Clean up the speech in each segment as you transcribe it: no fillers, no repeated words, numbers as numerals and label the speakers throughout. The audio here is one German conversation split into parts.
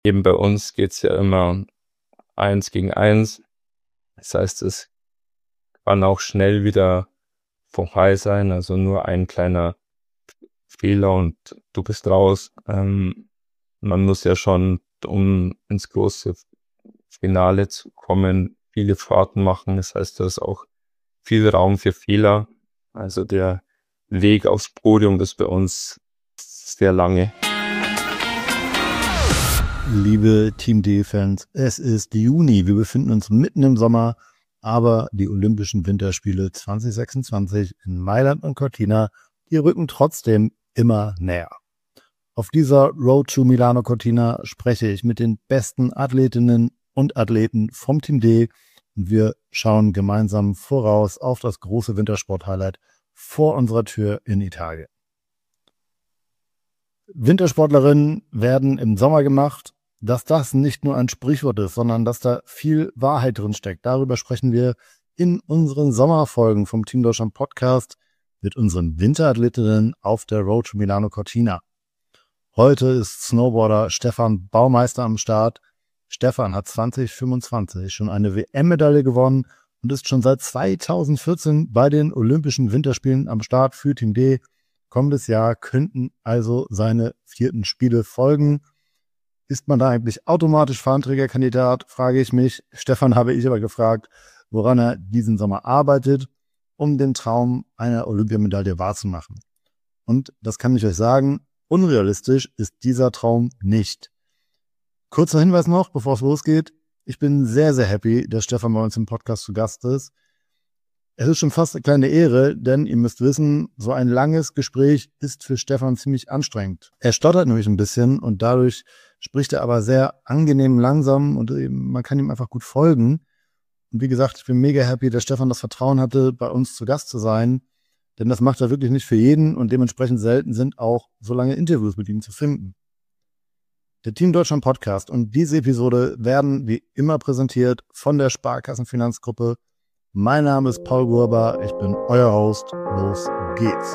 Speaker 1: eben bei uns geht es ja immer 1 gegen 1. Das heißt, es kann auch schnell wieder vorbei sein. Also nur ein kleiner Fehler und du bist raus. Man muss ja schon, um ins große Finale zu kommen, viele Fahrten machen. Das heißt, da ist auch viel Raum für Fehler. Also der Weg aufs Podium ist bei uns sehr lange.
Speaker 2: Liebe Team D-Fans, es ist Juni. Wir befinden uns mitten im Sommer, aber die Olympischen Winterspiele 2026 in Mailand und Cortina, die rücken trotzdem immer näher. Auf dieser Road to Milano Cortina spreche ich mit den besten Athletinnen und Athleten vom Team D und wir schauen gemeinsam voraus auf das große Wintersport-Highlight vor unserer Tür in Italien. Wintersportlerinnen werden im Sommer gemacht. Dass das nicht nur ein Sprichwort ist, sondern dass da viel Wahrheit drin steckt. Darüber sprechen wir in unseren Sommerfolgen vom Team Deutschland Podcast mit unseren Winterathletinnen auf der Road to Milano Cortina. Heute ist Snowboarder Stefan Baumeister am Start. Stefan hat 2025 schon eine WM-Medaille gewonnen und ist schon seit 2014 bei den Olympischen Winterspielen am Start für Team D. Kommendes Jahr könnten also seine 4. Spiele folgen. Ist man da eigentlich automatisch Fahnenträgerkandidat, frage ich mich. Stefan habe ich aber gefragt, woran er diesen Sommer arbeitet, um den Traum einer Olympiamedaille wahrzumachen. Und das kann ich euch sagen, unrealistisch ist dieser Traum nicht. Kurzer Hinweis noch, bevor es losgeht. Ich bin sehr, sehr happy, dass Stefan bei uns im Podcast zu Gast ist. Es ist schon fast eine kleine Ehre, denn ihr müsst wissen, so ein langes Gespräch ist für Stefan ziemlich anstrengend. Er stottert nämlich ein bisschen und dadurch spricht er aber sehr angenehm langsam und man kann ihm einfach gut folgen. Und wie gesagt, ich bin mega happy, dass Stefan das Vertrauen hatte, bei uns zu Gast zu sein, denn das macht er wirklich nicht für jeden und dementsprechend selten sind auch so lange Interviews mit ihm zu finden. Der Team Deutschland Podcast und diese Episode werden wie immer präsentiert von der Sparkassenfinanzgruppe. Mein Name ist Paul Gurber, ich bin euer Host. Los geht's.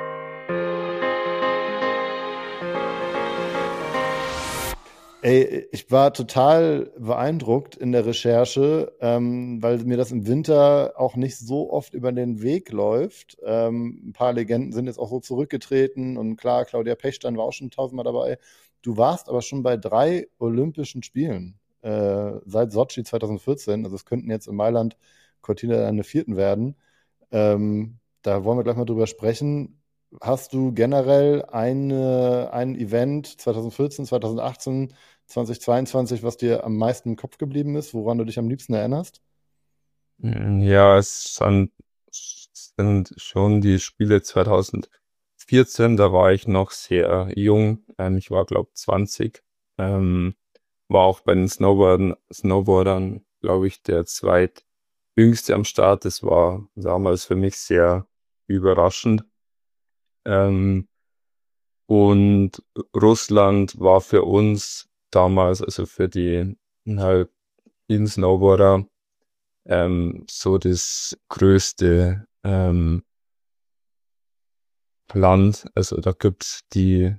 Speaker 2: Ey, ich war total beeindruckt in der Recherche, weil mir das im Winter auch nicht so oft über den Weg läuft. Ein paar Legenden sind jetzt auch so zurückgetreten und klar, Claudia Pechstein war auch schon 1000-mal dabei. Du warst aber schon bei 3 Olympischen Spielen seit Sochi 2014. Also es könnten jetzt in Mailand Cortina deine 4. werden. Da wollen wir gleich mal drüber sprechen. Hast du generell ein Event 2014, 2018, 2022, was dir am meisten im Kopf geblieben ist, woran du dich am liebsten erinnerst?
Speaker 1: Ja, es sind schon die Spiele 2014, da war ich noch sehr jung. Ich war, glaube ich, 20. War auch bei den Snowboardern, glaube ich, der zweitjüngste am Start. Das war damals für mich sehr überraschend. Und Russland war für uns damals, also für die Snowboarder, so das größte Land. Also da gibt's die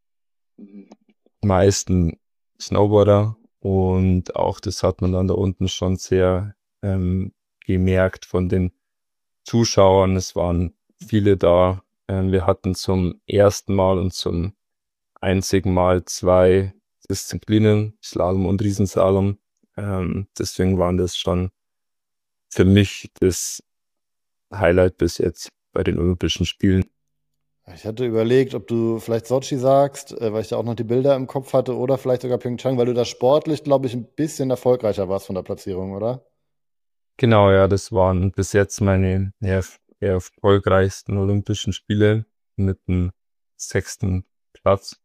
Speaker 1: meisten Snowboarder und auch das hat man dann da unten schon sehr gemerkt von den Zuschauern. Es waren viele da. Wir hatten zum ersten Mal und zum einzigen Mal 2 Disziplinen, Slalom und Riesenslalom. Deswegen waren das schon für mich das Highlight bis jetzt bei den Olympischen Spielen.
Speaker 2: Ich hatte überlegt, ob du vielleicht Sochi sagst, weil ich da auch noch die Bilder im Kopf hatte, oder vielleicht sogar Pyeongchang, weil du da sportlich, glaube ich, ein bisschen erfolgreicher warst von der Platzierung, oder?
Speaker 1: Genau, ja, das waren bis jetzt meine eher erfolgreichsten Olympischen Spiele mit dem 6. Platz.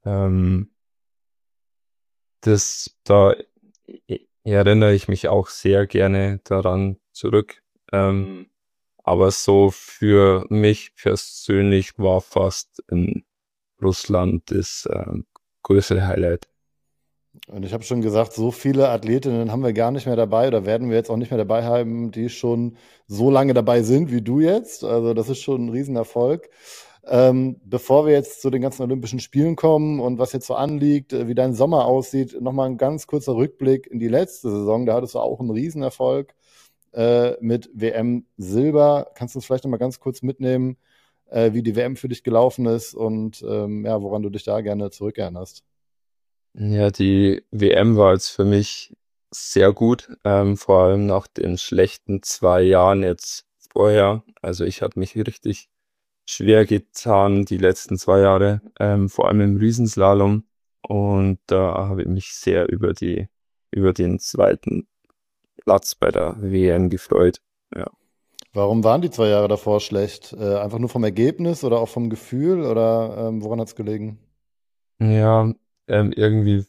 Speaker 1: Da erinnere ich mich auch sehr gerne daran zurück. Aber so für mich persönlich war fast in Russland das größere Highlight.
Speaker 2: Und ich habe schon gesagt, so viele Athletinnen haben wir gar nicht mehr dabei oder werden wir jetzt auch nicht mehr dabei haben, die schon so lange dabei sind wie du jetzt. Also das ist schon ein Riesenerfolg. Bevor wir jetzt zu den ganzen Olympischen Spielen kommen und was jetzt so anliegt, wie dein Sommer aussieht, nochmal ein ganz kurzer Rückblick in die letzte Saison. Da hattest du auch einen Riesenerfolg mit WM Silber. Kannst du uns vielleicht nochmal ganz kurz mitnehmen, wie die WM für dich gelaufen ist und ja, woran du dich da gerne zurückerinnerst?
Speaker 1: Ja, die WM war jetzt für mich sehr gut, vor allem nach den schlechten 2 Jahren jetzt vorher. Also ich habe mich richtig schwer getan die letzten 2 Jahre, vor allem im Riesenslalom. Und da habe ich mich sehr über den zweiten Platz bei der WM gefreut. Ja,
Speaker 2: Warum waren die 2 Jahre davor schlecht? Einfach nur vom Ergebnis oder auch vom Gefühl oder woran hat es gelegen?
Speaker 1: ja, irgendwie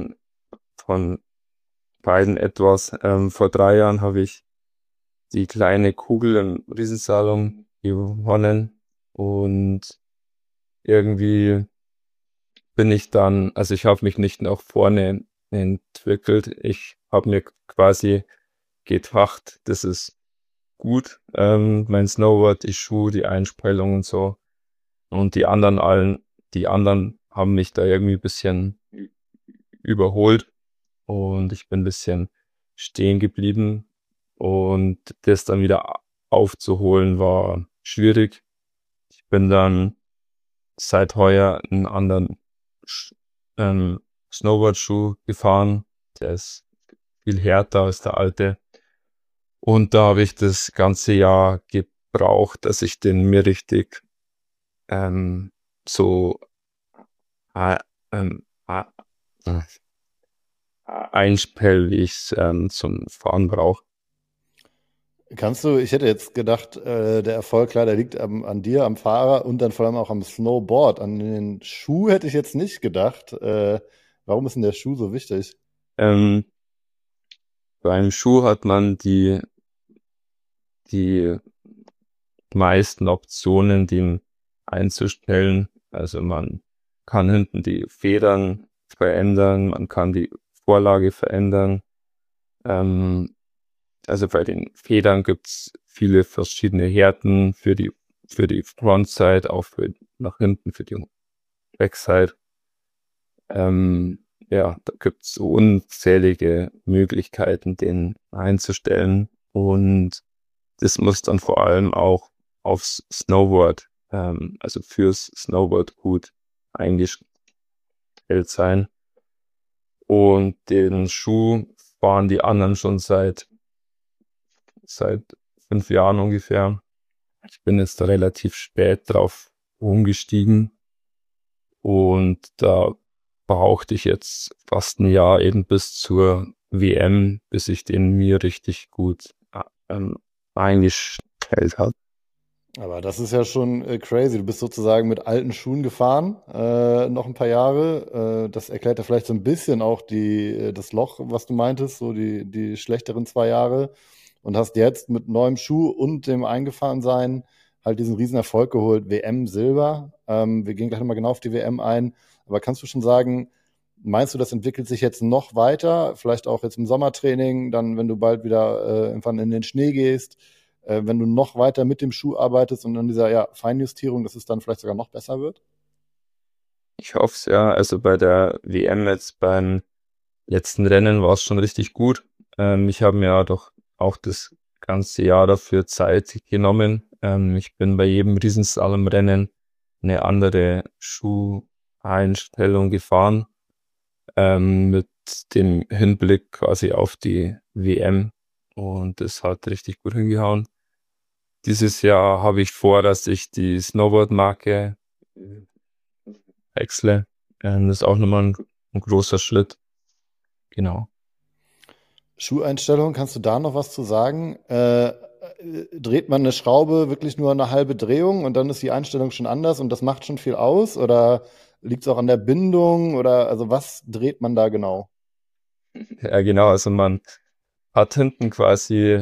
Speaker 1: von beiden etwas. Vor 3 Jahren habe ich die kleine Kugel im Riesenslalom gewonnen und irgendwie bin ich dann, also ich habe mich nicht nach vorne entwickelt. Ich habe mir quasi gedacht, das ist gut, mein Snowboard, die Schuhe, die Einspellung und so. Und die anderen haben mich da irgendwie ein bisschen überholt und ich bin ein bisschen stehen geblieben und das dann wieder aufzuholen war schwierig. Ich bin dann seit heuer einen anderen Sch Snowboardschuh gefahren. Der ist viel härter als der alte. Und da habe ich das ganze Jahr gebraucht, dass ich den mir richtig ähm, so äh, ähm, äh, einstelle, wie ich es zum Fahren brauche.
Speaker 2: Ich hätte jetzt gedacht, der Erfolg, klar, der liegt an dir, am Fahrer und dann vor allem auch am Snowboard. An den Schuh hätte ich jetzt nicht gedacht. Warum ist denn der Schuh so wichtig?
Speaker 1: Ähm, beim Schuh hat man die meisten Optionen, die einzustellen. Also man kann hinten die Federn verändern, man kann die Vorlage verändern. Ähm, also bei den Federn gibt's viele verschiedene Härten für die Frontside, auch für nach hinten für die Backside. Ja, da gibt's so unzählige Möglichkeiten, den einzustellen. Und das muss dann vor allem auch aufs Snowboard, also fürs Snowboard gut eingestellt sein. Und den Schuh fahren die anderen schon seit 5 Jahren ungefähr. Ich bin jetzt da relativ spät drauf umgestiegen und da brauchte ich jetzt fast ein Jahr eben bis zur WM, bis ich den mir richtig gut ähm, eingestellt habe.
Speaker 2: Aber das ist ja schon crazy. Du bist sozusagen mit alten Schuhen gefahren, noch ein paar Jahre. Das erklärt ja vielleicht so ein bisschen auch das Loch, was du meintest, so die schlechteren 2 Jahre. Und hast jetzt mit neuem Schuh und dem Eingefahrensein halt diesen riesen Erfolg geholt, WM Silber. Wir gehen gleich nochmal genau auf die WM ein. Aber kannst du schon sagen, meinst du, das entwickelt sich jetzt noch weiter? Vielleicht auch jetzt im Sommertraining, dann, wenn du bald wieder irgendwann in den Schnee gehst, wenn du noch weiter mit dem Schuh arbeitest und an dieser Feinjustierung, dass es dann vielleicht sogar noch besser wird?
Speaker 1: Ich hoffe es ja, also bei der WM jetzt beim letzten Rennen war es schon richtig gut. Ich habe mir doch auch das ganze Jahr dafür Zeit genommen. Ich bin bei jedem Riesenslalom-Rennen eine andere Schuheinstellung gefahren, mit dem Hinblick quasi auf die WM. Und das hat richtig gut hingehauen. Dieses Jahr habe ich vor, dass ich die Snowboard-Marke wechsle. Das ist auch nochmal ein großer Schritt. Genau.
Speaker 2: Schuheinstellung, kannst du da noch was zu sagen? Dreht man eine Schraube wirklich nur eine halbe Drehung und dann ist die Einstellung schon anders und das macht schon viel aus? Oder liegt es auch an der Bindung? Oder also was dreht man da genau?
Speaker 1: Ja, genau. Also man hat hinten quasi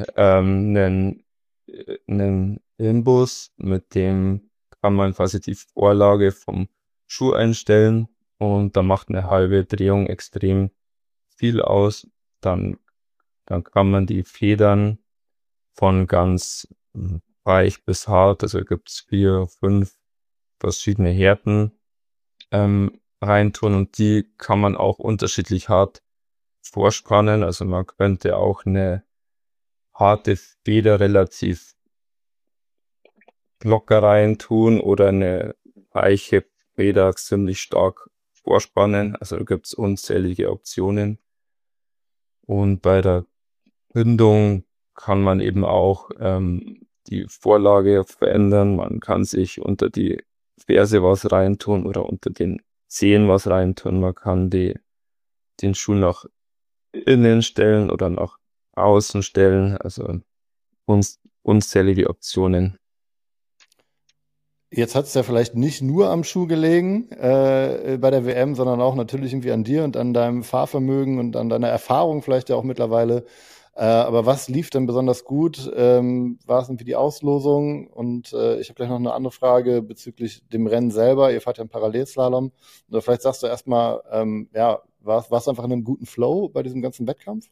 Speaker 1: einen Imbus, mit dem kann man quasi die Vorlage vom Schuh einstellen und da macht eine halbe Drehung extrem viel aus. Dann, dann kann man die Federn von ganz weich bis hart, also gibt's 4, 5 verschiedene Härten reintun und die kann man auch unterschiedlich hart vorspannen. Also man könnte auch eine harte Feder relativ locker reintun oder eine weiche Feder ziemlich stark vorspannen. Also da gibt's unzählige Optionen. Und bei der Bindung kann man eben auch die Vorlage verändern. Man kann sich unter die Ferse was reintun oder unter den Zehen was reintun. Man kann den Schuh nach innen stellen oder nach außen stellen. Also unzählige Optionen.
Speaker 2: Jetzt hat es ja vielleicht nicht nur am Schuh gelegen bei der WM, sondern auch natürlich irgendwie an dir und an deinem Fahrvermögen und an deiner Erfahrung vielleicht ja auch mittlerweile. Aber was lief denn besonders gut? War es irgendwie die Auslosung? Und ich habe gleich noch eine andere Frage bezüglich dem Rennen selber. Ihr fahrt ja einen Parallelslalom. Oder vielleicht sagst du erstmal, ja, war es einfach in einem guten Flow bei diesem ganzen Wettkampf?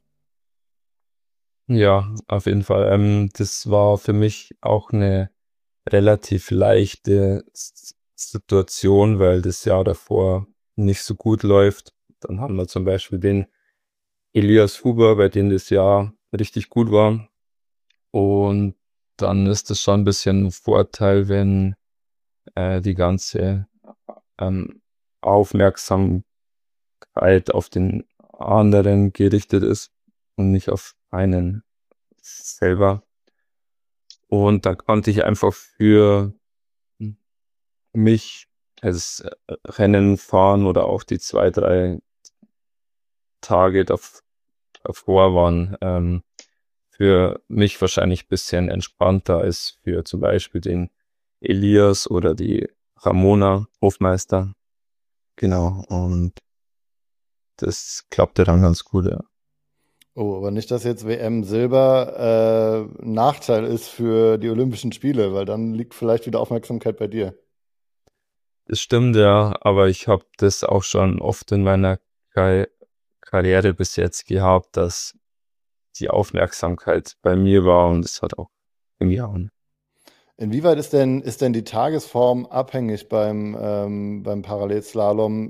Speaker 1: Ja, auf jeden Fall. Das war für mich auch eine relativ leichte Situation, weil das Jahr davor nicht so gut läuft. Dann haben wir zum Beispiel den Elias Huber, bei dem das Jahr richtig gut war. Und dann ist es schon ein bisschen ein Vorteil, wenn die ganze Aufmerksamkeit auf den anderen gerichtet ist und nicht auf einen selber. Und da konnte ich einfach für mich das Rennen fahren oder auch die 2, 3 Tage davor waren für mich wahrscheinlich ein bisschen entspannter als für zum Beispiel den Elias oder die Ramona Hofmeister. Genau, und das klappte dann ganz gut, ja.
Speaker 2: Oh, aber nicht, dass jetzt WM Silber ein Nachteil ist für die Olympischen Spiele, weil dann liegt vielleicht wieder Aufmerksamkeit bei dir.
Speaker 1: Das stimmt, ja, aber ich habe das auch schon oft in meiner Kar Karriere bis jetzt gehabt, dass die Aufmerksamkeit bei mir war und es hat auch hingehauen.
Speaker 2: Inwieweit ist denn die Tagesform abhängig beim Parallelslalom?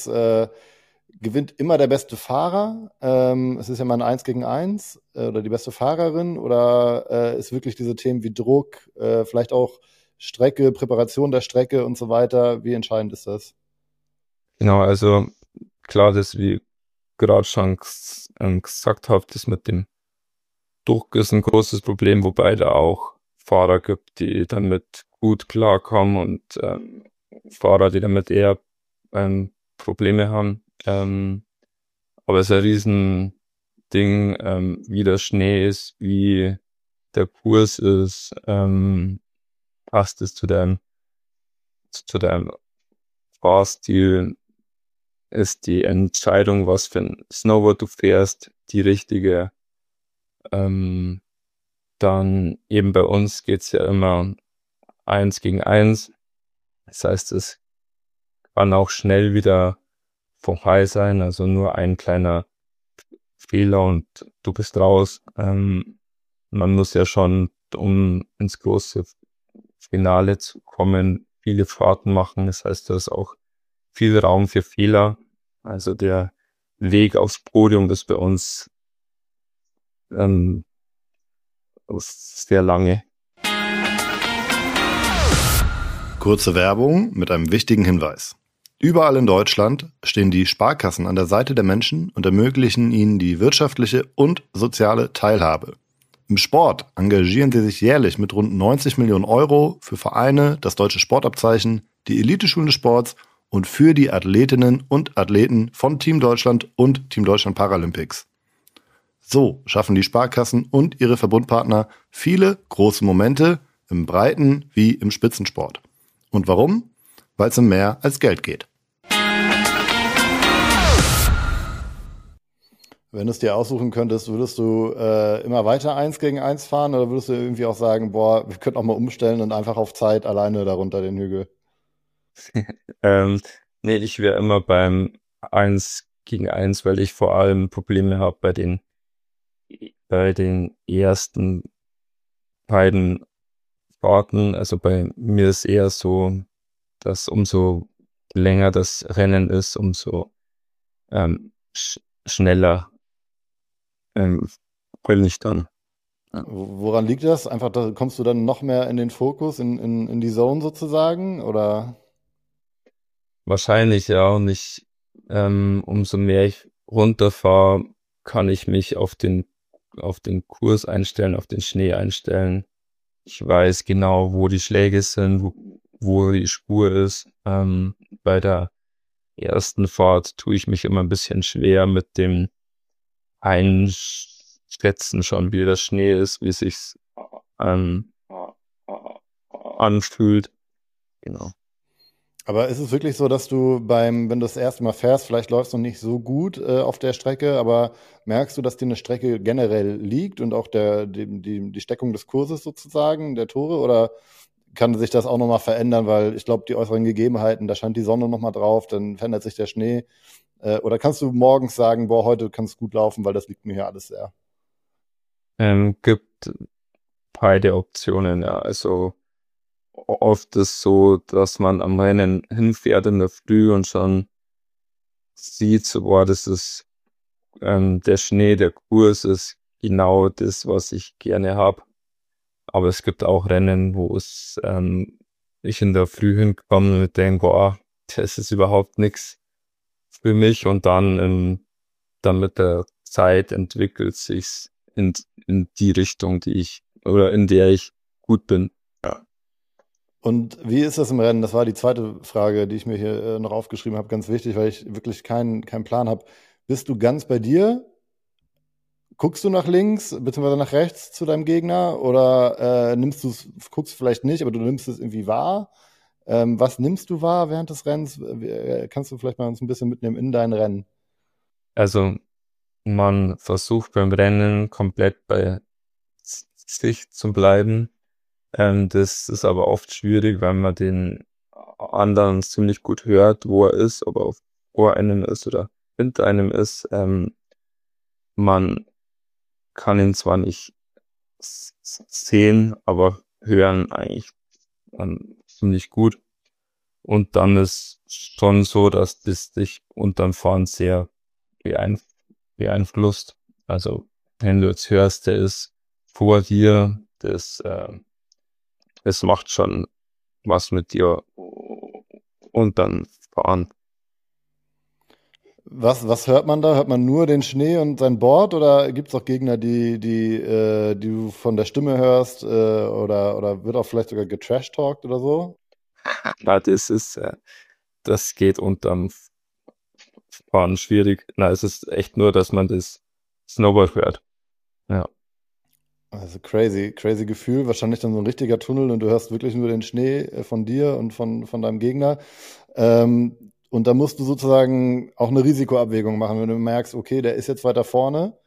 Speaker 2: Gewinnt immer der beste Fahrer? Es ist ja mal ein Eins gegen Eins oder die beste Fahrerin oder ist wirklich diese Themen wie Druck, vielleicht auch Strecke, Präparation der Strecke und so weiter, wie entscheidend ist das?
Speaker 1: Genau, also klar, das wie gerade schon gesagt habe, das mit dem Druck ist ein großes Problem, wobei da auch Fahrer gibt, die damit gut klarkommen und Fahrer, die damit eher Probleme haben. Aber es ist ein Riesending, wie der Schnee ist, wie der Kurs ist, passt es zu deinem Fahrstil, ist die Entscheidung, was für ein Snowboard du fährst, die richtige. Ähm, Dann eben bei uns geht's ja immer 1 gegen 1. Das heißt, es kann auch schnell wieder vorbei sein, also nur ein kleiner Fehler und du bist raus. Man muss ja schon, um ins große Finale zu kommen, viele Fahrten machen. Das heißt, da ist auch viel Raum für Fehler. Also der Weg aufs Podium ist bei uns ähm, sehr lange.
Speaker 2: Kurze Werbung mit einem wichtigen Hinweis. Überall in Deutschland stehen die Sparkassen an der Seite der Menschen und ermöglichen ihnen die wirtschaftliche und soziale Teilhabe. Im Sport engagieren sie sich jährlich mit rund 90 Millionen Euro für Vereine, das deutsche Sportabzeichen, die Eliteschulen des Sports und für die Athletinnen und Athleten von Team Deutschland und Team Deutschland Paralympics. So schaffen die Sparkassen und ihre Verbundpartner viele große Momente im Breiten- wie im Spitzensport. Und warum? Weil es um mehr als Geld geht. Wenn du es dir aussuchen könntest, würdest du immer weiter 1 gegen 1 fahren oder würdest du irgendwie auch sagen, boah, wir könnten auch mal umstellen und einfach auf Zeit alleine darunter den Hügel?
Speaker 1: Ähm, nee, ich wäre immer beim 1 gegen 1, weil ich vor allem Probleme habe bei den ersten beiden Fahrten. Also bei mir ist eher so dass umso länger das Rennen ist, umso schneller bin ich dann.
Speaker 2: Woran liegt das? Einfach, da kommst du dann noch mehr in den Fokus, in die Zone sozusagen? Oder?
Speaker 1: Wahrscheinlich, ja. Und umso mehr ich runterfahre, kann ich mich auf den Kurs einstellen, auf den Schnee einstellen. Ich weiß genau, wo die Schläge sind, wo die Spur ist. Bei der ersten Fahrt tue ich mich immer ein bisschen schwer mit dem Einschätzen schon, wie der Schnee ist, wie es sich anfühlt. Genau.
Speaker 2: Aber ist es wirklich so, dass du wenn du das erste Mal fährst, vielleicht läufst du noch nicht so gut auf der Strecke, aber merkst du, dass dir eine Strecke generell liegt und auch die Steckung des Kurses sozusagen, der Tore, oder kann sich das auch nochmal verändern, weil ich glaube, die äußeren Gegebenheiten, da scheint die Sonne nochmal drauf, dann verändert sich der Schnee. Oder kannst du morgens sagen, boah, heute kann es gut laufen, weil das liegt mir hier alles sehr?
Speaker 1: Gibt beide Optionen, ja. Also oft ist so, dass man am Rennen hinfährt in der Früh und schon sieht, so, boah, das ist der Schnee, der Kurs ist genau das, was ich gerne habe. Aber es gibt auch Rennen, wo ich in der Früh hinkomme und denke, boah, das ist überhaupt nichts für mich. Und dann mit der Zeit entwickelt sich's in die Richtung, in der ich gut bin. Ja.
Speaker 2: Und wie ist das im Rennen? Das war die zweite Frage, die ich mir hier noch aufgeschrieben habe, ganz wichtig, weil ich wirklich keinen Plan habe. Bist du ganz bei dir? Guckst du nach links bzw. nach rechts zu deinem Gegner oder guckst vielleicht nicht, aber du nimmst es irgendwie wahr? Was nimmst du wahr während des Rennens? Kannst du vielleicht mal uns ein bisschen mitnehmen in dein Rennen?
Speaker 1: Also man versucht beim Rennen komplett bei sich zu bleiben. Das ist aber oft schwierig, weil man den anderen ziemlich gut hört, wo er ist, ob er vor einem ist oder hinter einem ist. Man kann ihn zwar nicht sehen, aber hören eigentlich ziemlich gut. Und dann ist schon so, dass das dich unterm Fahren sehr beeinflusst. Also wenn du jetzt hörst, der ist vor dir, das macht schon was mit dir und dann fahren.
Speaker 2: Was hört man da? Hört man nur den Schnee und sein Board oder gibt es auch Gegner, die du von der Stimme hörst oder wird auch vielleicht sogar getrash-talkt oder so?
Speaker 1: Na, das geht unterm Fahren schwierig. Na, es ist echt nur, dass man das Snowboard hört. Ja.
Speaker 2: Also crazy Gefühl. Wahrscheinlich dann so ein richtiger Tunnel und du hörst wirklich nur den Schnee von dir und von deinem Gegner. Und da musst du sozusagen auch eine Risikoabwägung machen. Wenn du merkst, okay, der ist jetzt weiter vorne,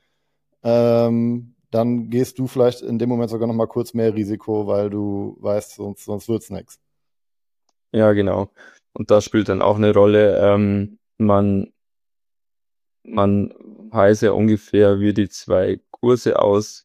Speaker 2: dann gehst du vielleicht in dem Moment sogar noch mal kurz mehr Risiko, weil du weißt, sonst wird's nichts.
Speaker 1: Ja, genau. Und das spielt dann auch eine Rolle. Man weiß ja ungefähr, wie die zwei Kurse aussehen.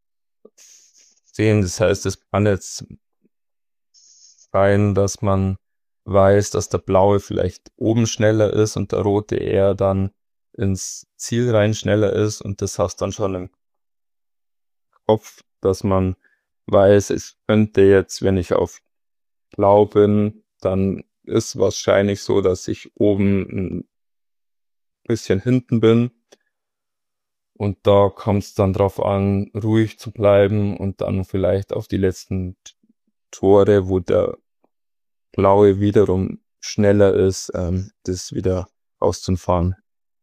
Speaker 1: Das heißt, es kann jetzt sein, dass man weiß, dass der blaue vielleicht oben schneller ist und der rote eher dann ins Ziel rein schneller ist. Und das hast dann schon im Kopf, dass man weiß, es könnte jetzt, wenn ich auf blau bin, dann ist wahrscheinlich so, dass ich oben ein bisschen hinten bin. Und da kommt es dann drauf an, ruhig zu bleiben und dann vielleicht auf die letzten Tore, wo der blaue wiederum schneller ist, das wieder auszufahren.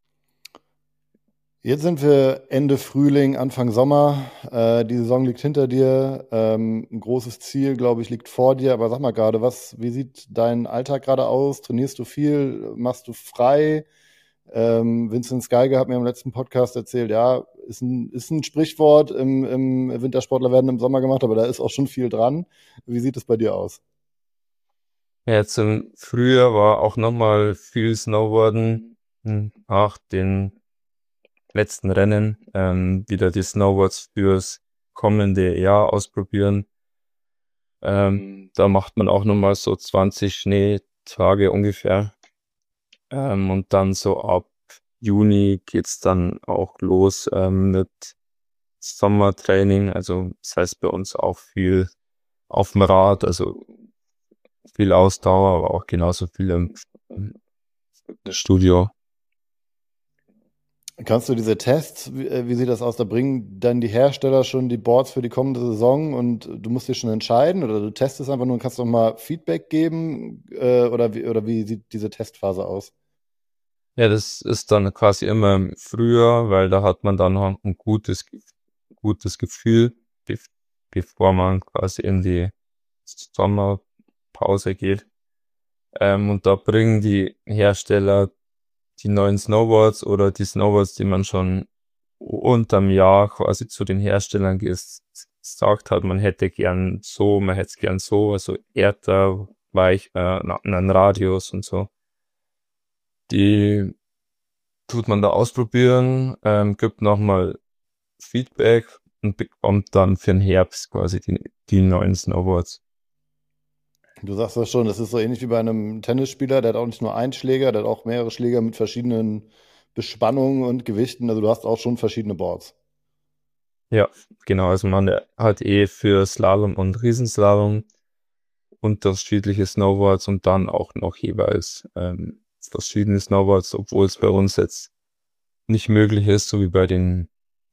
Speaker 2: Jetzt sind wir Ende Frühling, Anfang Sommer. Die Saison liegt hinter dir. Ein großes Ziel, glaube ich, liegt vor dir. Aber sag mal gerade, wie sieht dein Alltag gerade aus? Trainierst du viel? Machst du frei? Vincent Geiger hat mir im letzten Podcast erzählt, ja, ist ein Sprichwort im Wintersportler werden im Sommer gemacht, aber da ist auch schon viel dran. Wie sieht es bei dir aus?
Speaker 1: Ja, jetzt im Frühjahr war auch nochmal viel Snowboarden nach den letzten Rennen. Wieder die Snowboards fürs kommende Jahr ausprobieren. Da macht man auch nochmal so 20 Tage ungefähr. Und dann so ab Juni geht's dann auch los mit Sommertraining. Also das heißt bei uns auch viel auf dem Rad, also viel Ausdauer, aber auch genauso viel im Fitnessstudio.
Speaker 2: Kannst du diese Tests, wie sieht das aus? Da bringen dann die Hersteller schon die Boards für die kommende Saison und du musst dich schon entscheiden oder du testest einfach nur und kannst noch mal Feedback geben oder wie sieht diese Testphase aus?
Speaker 1: Ja, das ist dann quasi immer im Frühjahr, weil da hat man dann noch ein gutes Gefühl, bevor man quasi in die Sommerpause geht. Und da bringen die Hersteller die neuen Snowboards oder die Snowboards, die man schon unterm Jahr quasi zu den Herstellern gesagt hat, man hätte es gern so, also härter, weich, einen Radius und so. Die tut man da ausprobieren, gibt nochmal Feedback und bekommt dann für den Herbst quasi die neuen Snowboards.
Speaker 2: Du sagst das schon, das ist so ähnlich wie bei einem Tennisspieler, der hat auch nicht nur einen Schläger, der hat auch mehrere Schläger mit verschiedenen Bespannungen und Gewichten. Also du hast auch schon verschiedene Boards.
Speaker 1: Ja, genau, also man hat für Slalom und Riesenslalom unterschiedliche Snowboards und dann auch noch jeweils verschiedene Snowboards, obwohl es bei uns jetzt nicht möglich ist, so wie bei den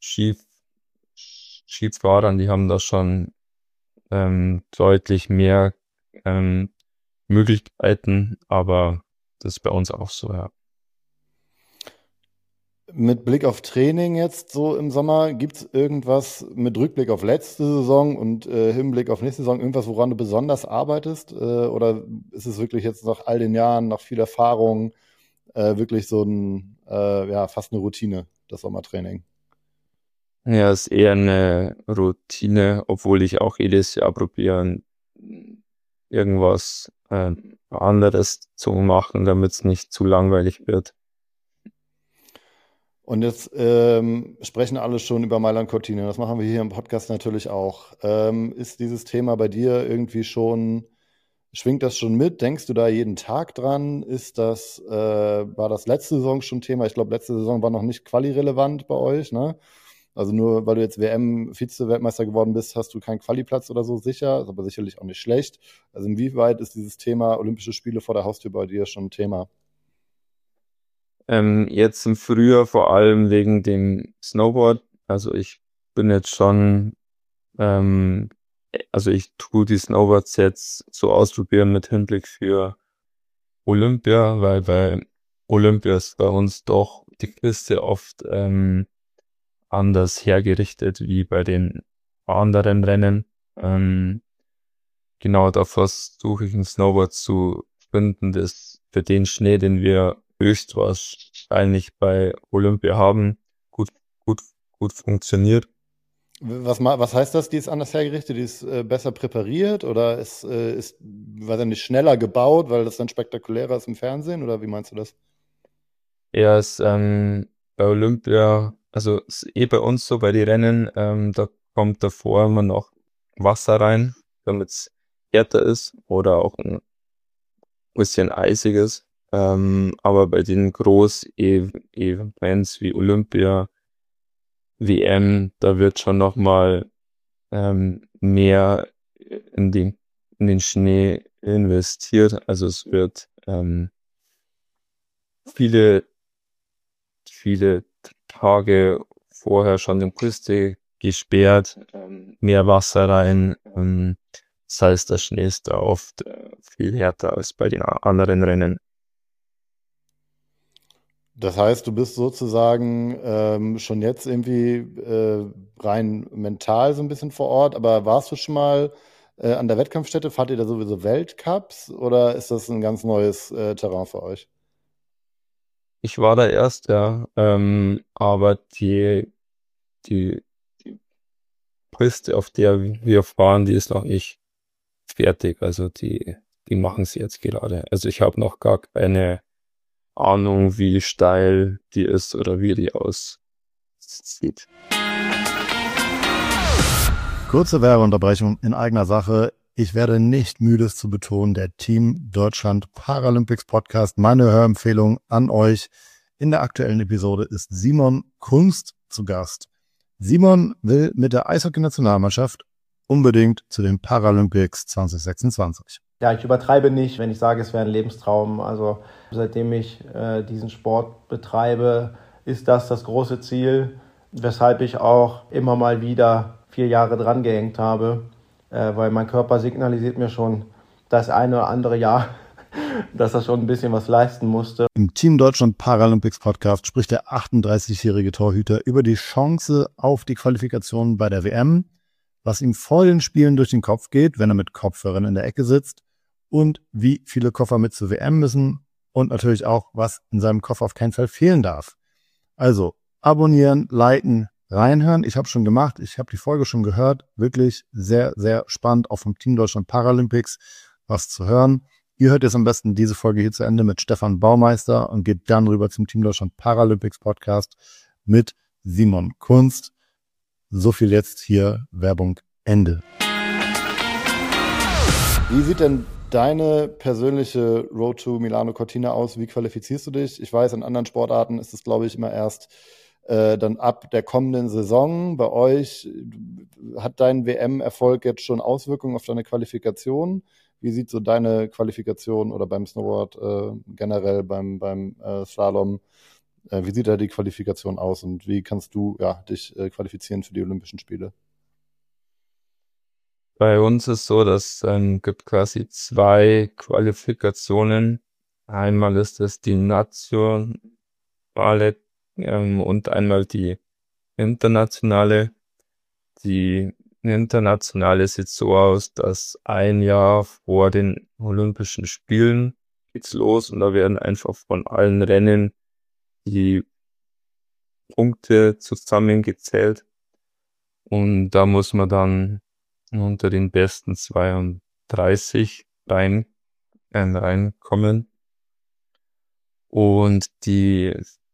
Speaker 1: Skifahrern, die haben da schon deutlich mehr Möglichkeiten, aber das ist bei uns auch so, ja.
Speaker 2: Mit Blick auf Training jetzt so im Sommer, gibt es irgendwas mit Rückblick auf letzte Saison und Hinblick auf nächste Saison, irgendwas, woran du besonders arbeitest? Oder ist es wirklich jetzt nach all den Jahren, nach viel Erfahrung, wirklich so fast eine Routine, das Sommertraining?
Speaker 1: Ja, ist eher eine Routine, obwohl ich auch jedes Jahr probiere, irgendwas anderes zu machen, damit es nicht zu langweilig wird.
Speaker 2: Und jetzt sprechen alle schon über Mailand Cortina. Das machen wir hier im Podcast natürlich auch. Ist dieses Thema bei dir irgendwie schwingt das schon mit? Denkst du da jeden Tag dran? War das letzte Saison schon Thema? Ich glaube, letzte Saison war noch nicht quali-relevant bei euch, ne? Also nur weil du jetzt WM-Vize-Weltmeister geworden bist, hast du keinen Quali-Platz oder so sicher, ist aber sicherlich auch nicht schlecht. Also inwieweit ist dieses Thema Olympische Spiele vor der Haustür bei dir schon ein Thema?
Speaker 1: Jetzt im Frühjahr vor allem wegen dem Snowboard. Also ich bin jetzt schon, also ich tue die Snowboards jetzt so ausprobieren mit Hinblick für Olympia, weil bei Olympia ist bei uns doch die Piste oft anders hergerichtet wie bei den anderen Rennen. Genau, da versuche ich ein Snowboard zu finden, das für den Schnee, den wir höchstwahrscheinlich bei Olympia haben, gut, gut, gut funktioniert.
Speaker 2: Was heißt das, die ist anders hergerichtet? Die ist besser präpariert oder weiß ich nicht, schneller gebaut, weil das dann spektakulärer ist im Fernsehen? Oder wie meinst du das?
Speaker 1: Er ist bei Olympia, also ist bei uns so, bei den Rennen, da kommt davor immer noch Wasser rein, damit es härter ist oder auch ein bisschen eisiges. Aber bei den Groß-Events wie Olympia, WM, da wird schon nochmal mehr in den Schnee investiert. Also es wird viele Tage vorher schon die Piste gesperrt, mehr Wasser rein. Das heißt, der Schnee ist da oft viel härter als bei den anderen Rennen.
Speaker 2: Das heißt, du bist sozusagen schon jetzt irgendwie rein mental so ein bisschen vor Ort, aber warst du schon mal an der Wettkampfstätte? Fahrt ihr da sowieso Weltcups oder ist das ein ganz neues Terrain für euch?
Speaker 1: Ich war da erst, ja, aber die Piste, auf der wir fahren, die ist noch nicht fertig. Also die machen sie jetzt gerade. Also ich habe noch gar keine Ahnung, wie steil die ist oder wie die aussieht.
Speaker 2: Kurze Werbeunterbrechung in eigener Sache. Ich werde nicht müde, es zu betonen, der Team Deutschland Paralympics Podcast. Meine Hörempfehlung an euch. In der aktuellen Episode ist Simon Kunst zu Gast. Simon will mit der Eishockey-Nationalmannschaft unbedingt zu den Paralympics 2026.
Speaker 3: Ja, ich übertreibe nicht, wenn ich sage, es wäre ein Lebenstraum. Also seitdem ich diesen Sport betreibe, ist das große Ziel, weshalb ich auch immer mal wieder 4 Jahre dran gehängt habe, weil mein Körper signalisiert mir schon das eine oder andere Jahr, dass er schon ein bisschen was leisten musste.
Speaker 2: Im Team Deutschland Paralympics Podcast spricht der 38-jährige Torhüter über die Chance auf die Qualifikation bei der WM, was ihm vor den Spielen durch den Kopf geht, wenn er mit Kopfhörern in der Ecke sitzt, und wie viele Koffer mit zur WM müssen und natürlich auch, was in seinem Koffer auf keinen Fall fehlen darf. Also abonnieren, liken, reinhören. Ich habe schon gemacht, ich habe die Folge schon gehört. Wirklich sehr, sehr spannend, auch vom Team Deutschland Paralympics was zu hören. Ihr hört jetzt am besten diese Folge hier zu Ende mit Stefan Baumeister und geht dann rüber zum Team Deutschland Paralympics Podcast mit Simon Kunst. So viel jetzt hier, Werbung Ende. Wie sieht denn deine persönliche Road to Milano Cortina aus? Wie qualifizierst du dich? Ich weiß, in anderen Sportarten ist es, glaube ich, immer erst dann ab der kommenden Saison. Bei euch hat dein WM-Erfolg jetzt schon Auswirkungen auf deine Qualifikation? Wie sieht so deine Qualifikation oder beim Snowboard generell, beim Slalom, wie sieht da die Qualifikation aus und wie kannst du dich qualifizieren für die Olympischen Spiele?
Speaker 1: Bei uns ist so, dass gibt quasi 2 Qualifikationen. Einmal ist es die nationale und einmal die internationale. Die internationale sieht so aus, dass ein Jahr vor den Olympischen Spielen geht's los und da werden einfach von allen Rennen die Punkte zusammengezählt und da muss man dann unter den besten 32 reinkommen. Und die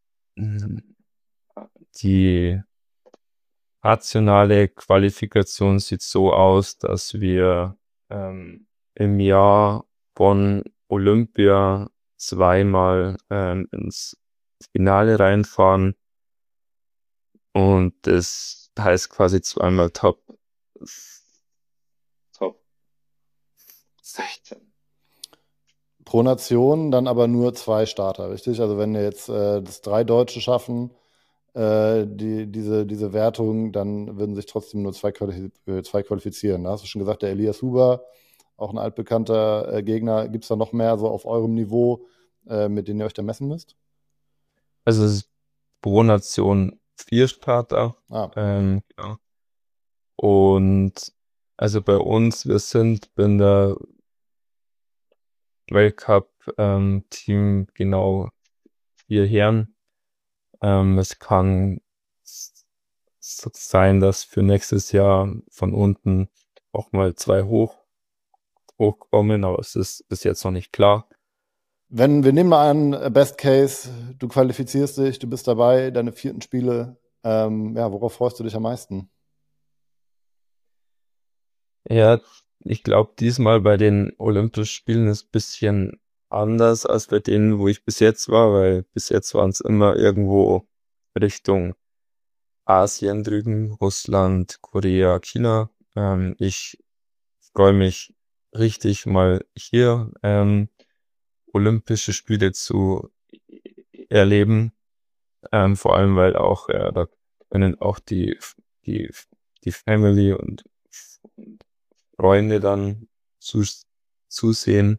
Speaker 1: nationale Qualifikation sieht so aus, dass wir im Jahr von Olympia 2-mal ins Finale reinfahren. Und das heißt quasi 2-mal Top 16.
Speaker 2: Pro Nation dann aber nur 2 Starter, richtig? Also wenn jetzt das 3 Deutsche schaffen, diese Wertung, dann würden sich trotzdem nur 2 qualifizieren. Da hast du schon gesagt, der Elias Huber, auch ein altbekannter Gegner. Gibt es da noch mehr so auf eurem Niveau, mit denen ihr euch da messen müsst?
Speaker 1: Also es ist pro Nation 4 Starter. Genau. Und also bei uns, wir sind in der Weltcup-Team genau 4 Herren. Es kann sein, dass für nächstes Jahr von unten auch mal 2 hochkommen, aber es ist bis jetzt noch nicht klar.
Speaker 2: Wir nehmen mal an, Best Case, du qualifizierst dich, du bist dabei, deine 4. Spiele. Worauf freust du dich am meisten?
Speaker 1: Ja, ich glaube, diesmal bei den Olympischen Spielen ist ein bisschen anders als bei denen, wo ich bis jetzt war, weil bis jetzt waren es immer irgendwo Richtung Asien drüben, Russland, Korea, China. Ich freue mich richtig mal hier Olympische Spiele zu erleben, vor allem weil auch da können auch die Family und Freunde dann zusehen.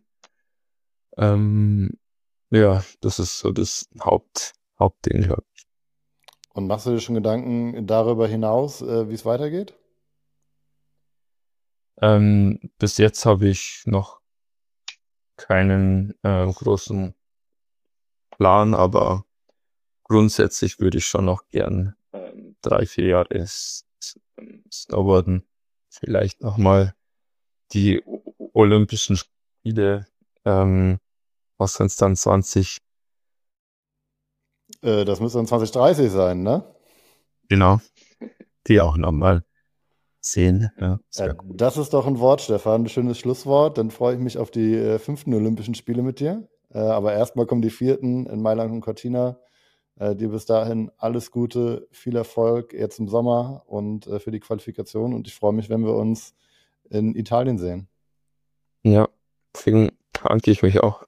Speaker 1: Das ist so das Hauptding, glaube ich.
Speaker 2: Und machst du dir schon Gedanken darüber hinaus, wie es weitergeht?
Speaker 1: Bis jetzt habe ich noch keinen großen Plan, aber grundsätzlich würde ich schon noch gern 3-4 Jahre snowboarden. Vielleicht nochmal die Olympischen Spiele, was sind es dann, 20?
Speaker 2: Das müsste dann 2030 sein, ne?
Speaker 1: Genau, die auch nochmal sehen. Ja,
Speaker 2: das ist doch ein Wort, Stefan, ein schönes Schlusswort. Dann freue ich mich auf die 5. Olympischen Spiele mit dir. Aber erstmal kommen die 4. in Mailand und Cortina. Dir bis dahin alles Gute, viel Erfolg jetzt im Sommer und für die Qualifikation. Und ich freue mich, wenn wir uns in Italien sehen.
Speaker 1: Ja, deswegen danke ich mich auch.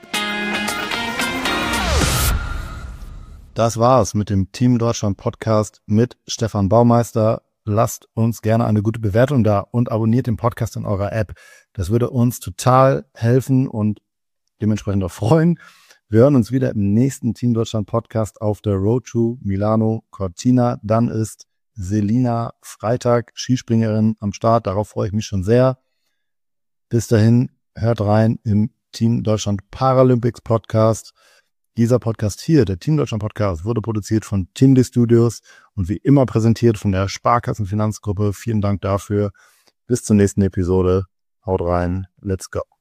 Speaker 2: Das war's mit dem Team Deutschland Podcast mit Stefan Baumeister. Lasst uns gerne eine gute Bewertung da und abonniert den Podcast in eurer App. Das würde uns total helfen und dementsprechend auch freuen. Wir hören uns wieder im nächsten Team Deutschland Podcast auf der Road to Milano Cortina. Dann ist Selina Freitag, Skispringerin, am Start. Darauf freue ich mich schon sehr. Bis dahin, hört rein im Team Deutschland Paralympics Podcast. Dieser Podcast hier, der Team Deutschland Podcast, wurde produziert von Tindy Studios und wie immer präsentiert von der Sparkassenfinanzgruppe. Vielen Dank dafür. Bis zur nächsten Episode. Haut rein. Let's go.